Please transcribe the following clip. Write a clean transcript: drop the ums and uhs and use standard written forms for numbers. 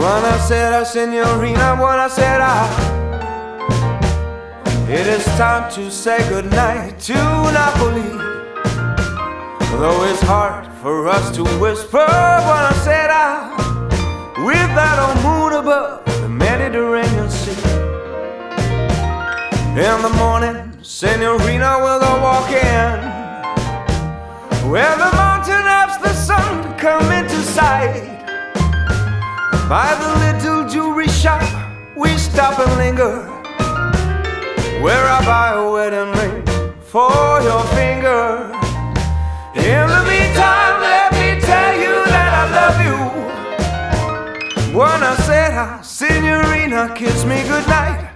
Buonasera, signorina, buonasera. It is time to say goodnight to Napoli. Though it's hard for us to whisper buonasera with that old moon above the Mediterranean Sea. In the morning, signorina, we'll go walking where the mountain ups the sun to come into sight. By the little jewelry shop we stop and linger, where I buy a wedding ring for your finger. In the meantime, let me tell you that I love you. Buonasera, signorina, kiss me goodnight.